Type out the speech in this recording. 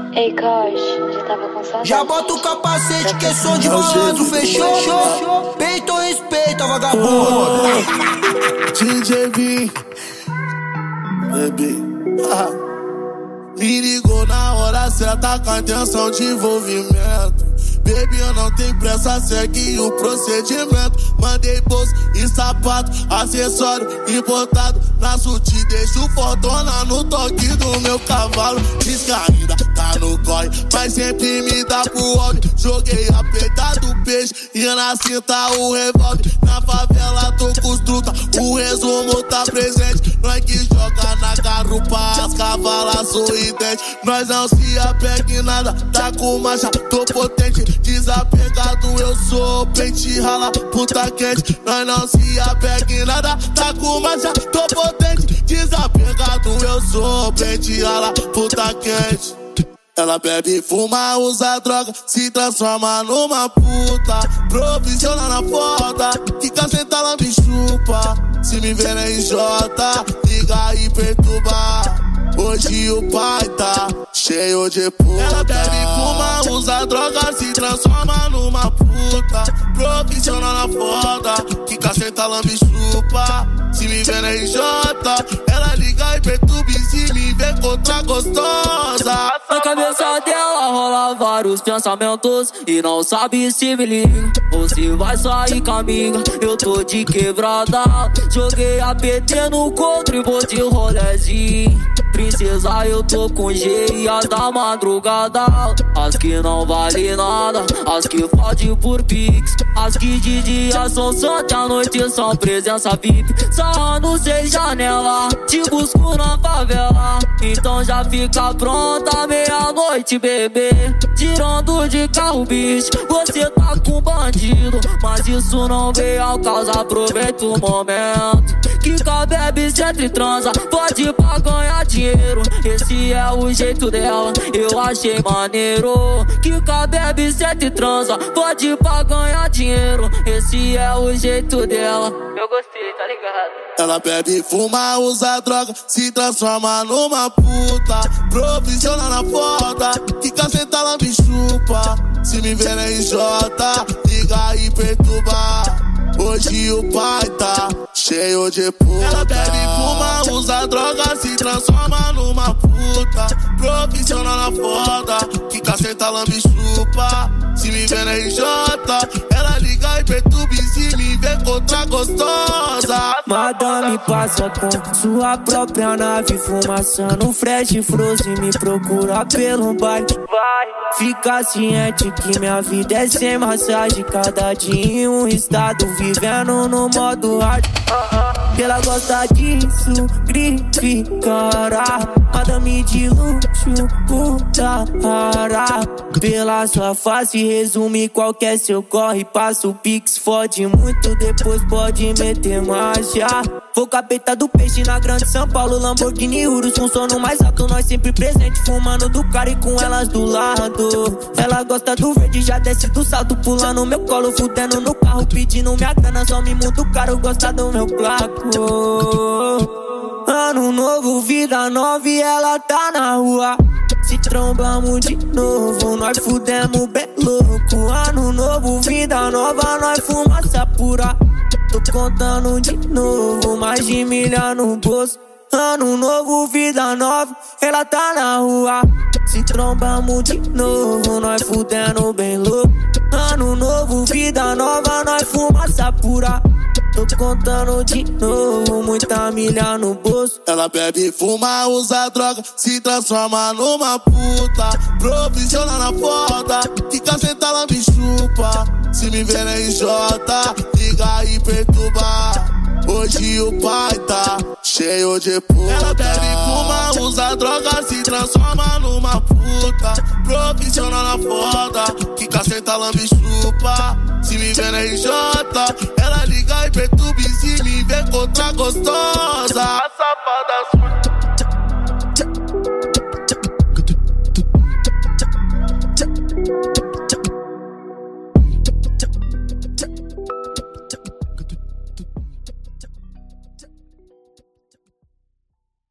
Ei, Kosh, já tava com saudade. Já bota o capacete que é som de malandro, fechou? Peito ou respeito, vagabundo? DJ V, baby. Me ligou na hora certa com a intenção de envolvimento. Baby, eu não tenho pressa, segue o procedimento. Mandei bolsa e sapato, acessório importado. Na suti, deixo fotona no toque do meu cavalo. Diz que ainda tá no corre, mas sempre me dá pro áudio. Joguei apertado o peixe e na cinta o revólver. Na favela tô com os truta, o resumo tá presente. Nós que joga na garupa, as cavalas sorridentes. Nós não se apega em nada, tá com marcha, tô potente. Desapegado eu sou, pente rala, puta quente. Nós não se apega em nada, tá com marcha, tô potente. Desapegado eu sou, pente rala, puta quente. Ela bebe, fuma, usa droga, se transforma numa puta. Profissional na foda, fica sentada, ela me chupa. Se me ver na IJ, liga e perturba. Hoje o pai tá cheio de puta. Ela bebe, fuma, usa droga, se transforma numa puta. Profissional na foda, fica sentada, ela me chupa. Se me ver na IJ, ela liga e perturba. E se me ver contra gostosa, na cabeça dela rola vários pensamentos e não sabe se me liga ou se vai sair com a amiga. Eu tô de quebrada, joguei a PT no contra e vou de rolezinho. Princesa, eu tô com G e as da madrugada. As que não vale nada, as que fode por pix. As que de dia são santa, à noite são presença VIP. Sarrando 6 janela, te busco na favela. Então já fica pronta meia-noite, bebê. Tirando de carro, bicho, você tá com bandido. Mas isso não veio ao caso, aproveita o momento. Kika bebe, senta e transa, pode pra ganhar dinheiro. Esse é o jeito dela, eu achei maneiro. Kika bebe, senta e transa, pode pra ganhar dinheiro. Esse é o jeito dela. Eu gostei, tá ligado? Ela bebe, fuma, usa droga, se transforma numa puta. Profissional na foda, fica sentada, ela me chupa. Se me ver na IJ, liga e perturba. Hoje o pai tá cheio de puta. Ela bebe, fuma, usa droga, se transforma numa puta. Profissional na foda, fica sentada, ela me chupa. Se me ver na IJ, ela liga e perturba. E se me ver contra gostosa, Madame passa com sua própria nave, fumaçando fresh frozen, me procura pelo baile. Fica ciente que minha vida é sem massagem, cada dia em um estado, vivendo no modo hard. Ela gosta disso, grificará. Madame de luxo, puta rara. Pela sua face resume qualquer seu corre. Passa o pix, fode muito, depois pode meter marcha. Vou capeta do peixe na grande São Paulo, Lamborghini Urus, com sono mais alto, nós sempre presente, fumando do cara e com elas do lado. Ela gosta do verde, já desce do salto, pula no meu colo, fudendo no carro, pedindo minha grana, só me muda o caro, gosta do meu placo. Ano novo, vida nova e ela tá na rua. Se trombamos de novo, nós fudemos bem louco. Ano novo, vida nova, nós fumaça pura. Tô contando de novo, mais de milha no bolso. Ano novo, vida nova, ela tá na rua. Se trombamos de novo, nós fudendo bem louco. Ano novo, vida nova, nós fumaça pura. Tô contando de novo, muita milha no bolso. Ela bebe, fuma, usa droga, se transforma numa puta. Profissional na foda, fica sentada, ela me chupa. Se me ver na IJ, liga e perturba. Hoje o pai tá cheio de puta. Ela bebe, fuma, usa droga, se transforma numa puta. Profissional na foda, fica sentada, ela me chupa. Se me ver na IJ, ela liga e perturba. E se me ver contra gostosa, a safada